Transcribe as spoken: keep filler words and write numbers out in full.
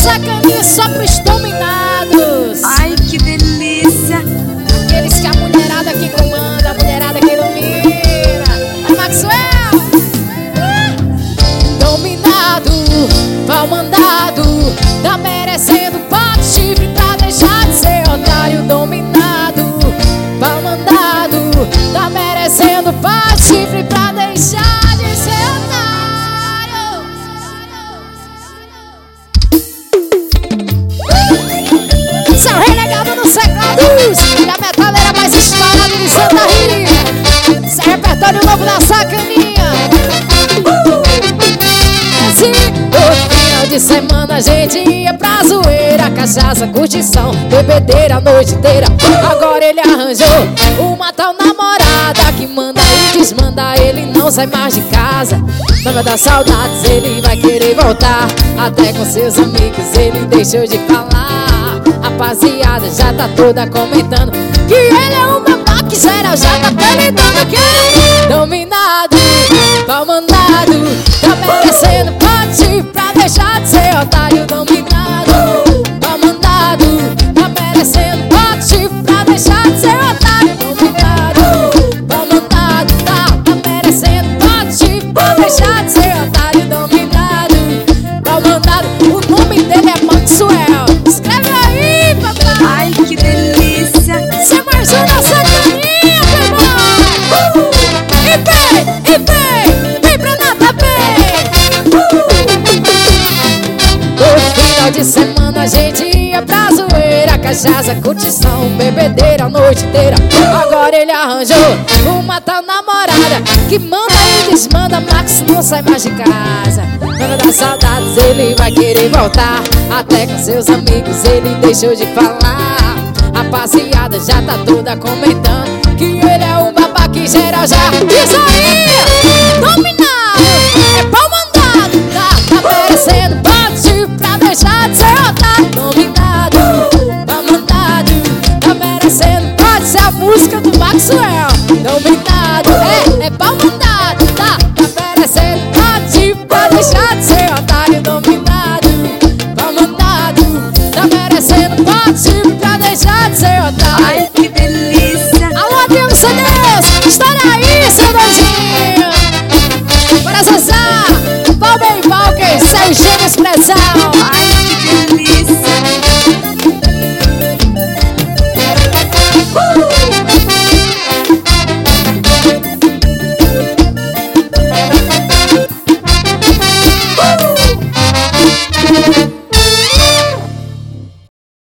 Sacaninha só pros dominados. Ai, que delícia. Aqueles que a mulherada que comanda, a mulherada que domina. É Maxwell. Dominado, pau mandado, tá merecendo pato chifre pra deixar de ser otário. Dominado, pau mandado, tá merecendo pato chifre pra deixar de ser otário. São renegados nos teclados e a metaleira mais estourada de Santa Rita. Esse é repertório novo da Sacaninha. Assim, todo final de semana a gente ia pra zoeira, cachaça, curtição, bebedeira a noite inteira. Agora ele arranjou uma tal namorada que manda e desmanda, ele não sai mais de casa. Não vai dar saudades, ele vai querer voltar. Até com seus amigos ele deixou de falar. Rapaziada já tá toda comentando que ele é um babaca, que geral já tá apelidando que ele é dominado, pau mandado, tá merecendo pate pra deixar de ser otário. Dominado, pau mandado, tá merecendo pate pra deixar de ser otário. Dominado, pau mandado, tá, tá merecendo pate pra deixar de ser otário. Dominado, pau mandado, o nome dele é Maxwell. Escreve aí, papai. Ai, que delícia. Você mais uma Sacaninha, meu irmão. uh! E vem, e vem, vem pra nada bem. uh! Todo final de semana a gente ia pra zoeira, cachaça, curtição, bebedeira a noite inteira. Agora ele arranjou uma tal namorada que manda e desmanda, Max não sai mais de casa. Não vai dar saudades, ele vai querer voltar. Até com seus amigos ele deixou de falar. Rapaziada já tá toda comentando que ele é um babaca, que geral já diz aí. Dominado, é pau mandado, tá, tá merecendo bate pra deixar de ser otário. Dominado, pau mandado, tá merecendo pode ser a música do Maxwell. Dominado, é, é pau mandado, tá, tá merecendo bate pra deixar de ser otário. Dominado, pau mandado, tá merecendo bate pra deixar de ser otário. Ai, que delícia. Alô, Adriano Santos, estará aí, seu doidinho. Para Zazá, Palme e Valker, seu gênio expressão.